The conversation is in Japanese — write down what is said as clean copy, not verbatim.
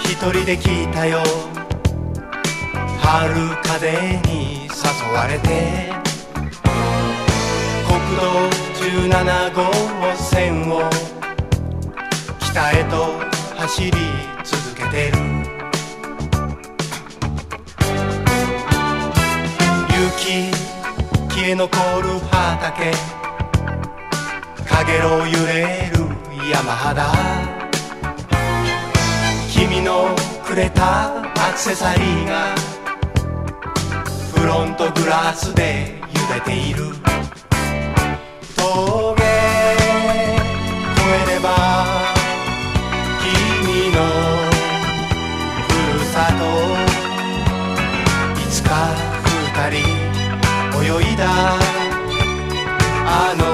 一人で来たよ、春風に誘われて。国道17号線を北へと走り続けてる。雪消え残る畑、かげろう揺れる山肌、君のくれたアクセサリーがフロントグラスで茹でている。峠越えれば君のふるさと、いつか二人泳いだあの